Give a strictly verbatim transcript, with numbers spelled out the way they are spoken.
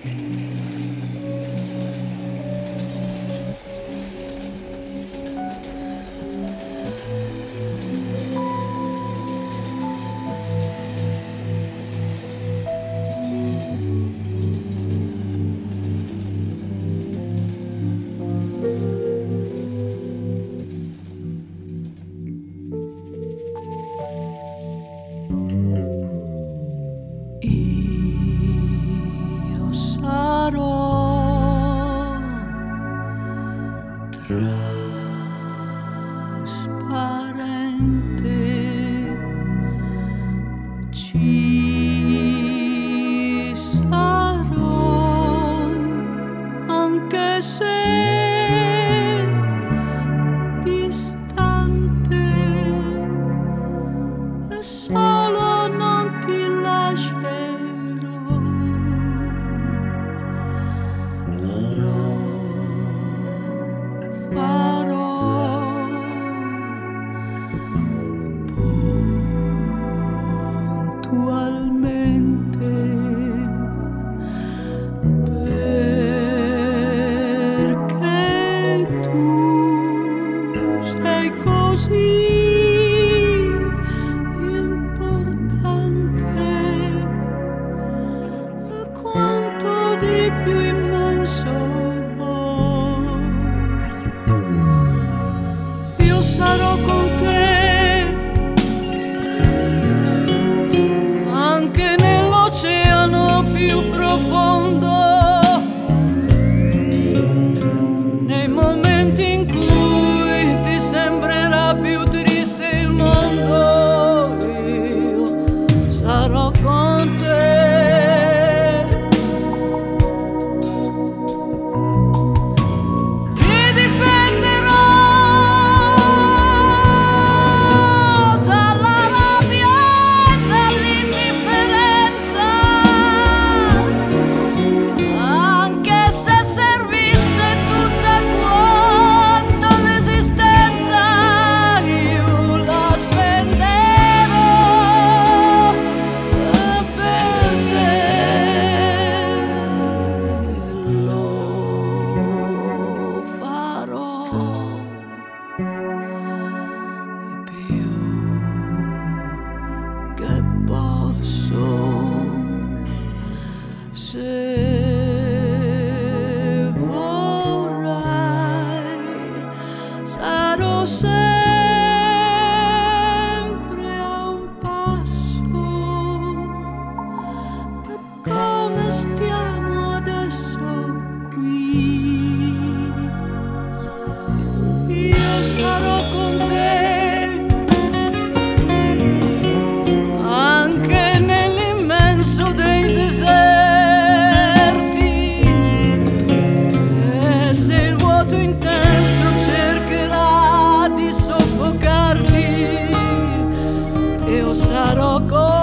Io sarò trasparente, ci sarò anche se distante e solo non ti lascerò. Puntualmente, perché tu sei così importante, quanto di più immenso. Io sarò con te anche nell'oceano più profondo, nei momenti in cui ti sembrerà più triste il mondo, io sarò con te. Ti difenderò dalla rabbia e dall'indifferenza, anche se servisse tutta quanta l'esistenza, io la spenderò per te. Lo farò più che posso, se vorrai sarò sempre a un passo, come stiamo adesso qui. Io sarò con te anche nell'immenso dei deserti, e se il vuoto intenso cercherà di soffocarti, io sarò con